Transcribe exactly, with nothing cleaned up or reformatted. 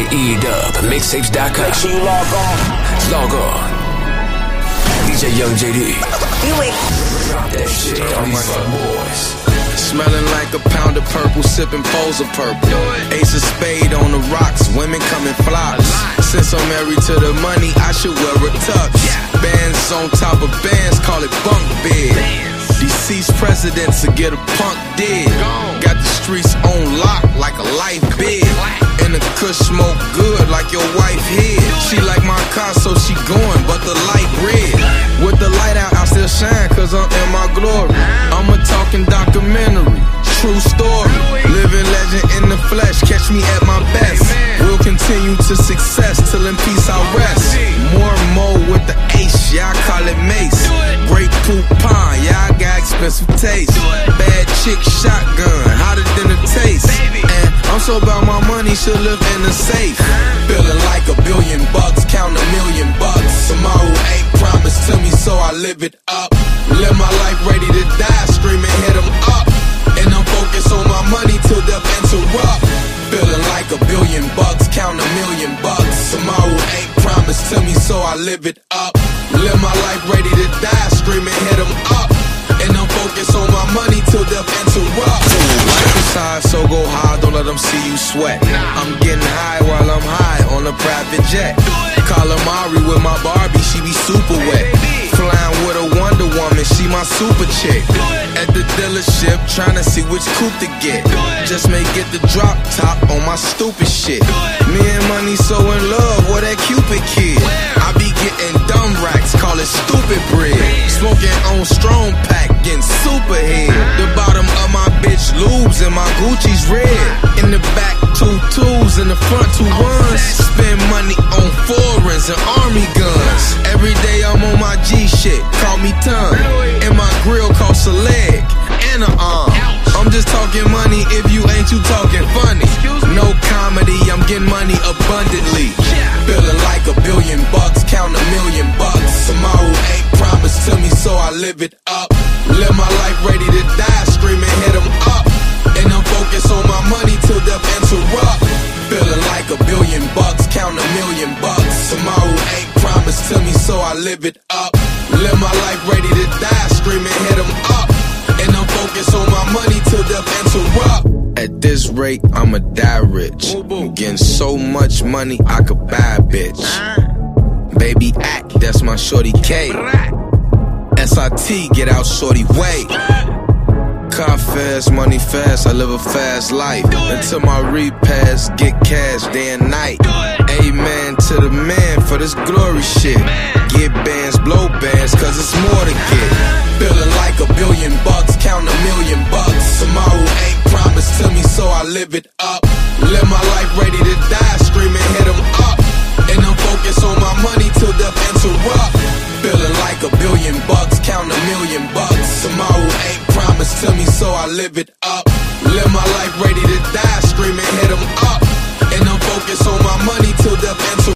E-Dub, mixtapes dot com. Make sure you log on. Log on. D J Young J D. Do it. Drop that shit on these fuck boys. Smelling like a pound of purple, sipping poles of purple. Ace of spade on the rocks, women come in flocks. Since I'm married to the money, I should wear a tux. Bands on top of bands, call it bunk bed. Deceased presidents to get a punk dead. Got the streets on lock like a life bed. And the kush smoke good like your wife head. She like my car, so she going, but the light red. With the light out, I still shine, cause I'm in my glory. I'm a talking documentary, true story. Living legend in the flesh, catch me at my best. We'll continue to success, till in peace I rest. More and more with the ace, yeah, I call it mace. Great coupon, yeah, I got expensive taste. Bad chick shotgun, hotter than the taste. And I'm so about my money, should live in the safe. Feeling like a billion bucks, count a million bucks. Tomorrow ain't promised to me, so I live it up. Live my life ready to die, screaming hit 'em up. And I'm focused on my money till death interrupt. Feeling like a billion bucks, count a million bucks. Tomorrow ain't promised to me, so I live it up. Live my life ready to die, screaming hit 'em up. And I'm focused on my money till death interrupt. Life is high, so go high, don't let them see you sweat. I'm getting high while I'm high on a private jet. Calamari with my Barbie, she be super wet. Flying with a Wonder Woman, she my super chick. At the dealership, trying to see which coupe to get. Just may get the drop top on my stupid shit. Me and money so in love, with that Cupid kid. I be getting dumb racks, call it stupid bread. Smoking on strong pack, getting super head. The bottom of my bitch lubes and my Gucci's red. In the back, two twos, in the front, two ones. Spend money on foreigns and army guns. Every day I'm on my G shit, call me ton. And my grill costs a leg and an arm. I'm just talking money if you ain't too talking funny. No comedy, I'm getting money abundantly. Feeling like a billion bucks, count a million bucks. Tomorrow ain't promised to me, so I live it up. Live my life ready to die, screaming hit 'em up. And I'm focused on my money till death interrupt. Feeling like a billion bucks, count a million bucks. Tomorrow ain't promised to me, so I live it up. Live my life ready to die, screaming hit 'em up. And I'm focused on my money till death interrupt. At this rate, I'ma die rich. I'm getting so much money, I could buy a bitch. Baby act, that's my shorty K. S I T, get out shorty way. Car fast, money fast, I live a fast life. Until my repass, get cash day and night. Amen to the man for this glory shit. Get bands, blow bands, cause it's more to get. Feeling like a billion bucks, count a million bucks. Tomorrow ain't promised to me, so I live it up. Live my life ready to die, screaming hit 'em up. And I'm focused on my money till death interrupt. Feeling like a billion bucks, count a million bucks. Tomorrow ain't promised to me, so I live it up. Live my life ready to die, screaming hit 'em up. And I'm focused on my money till death interrupt.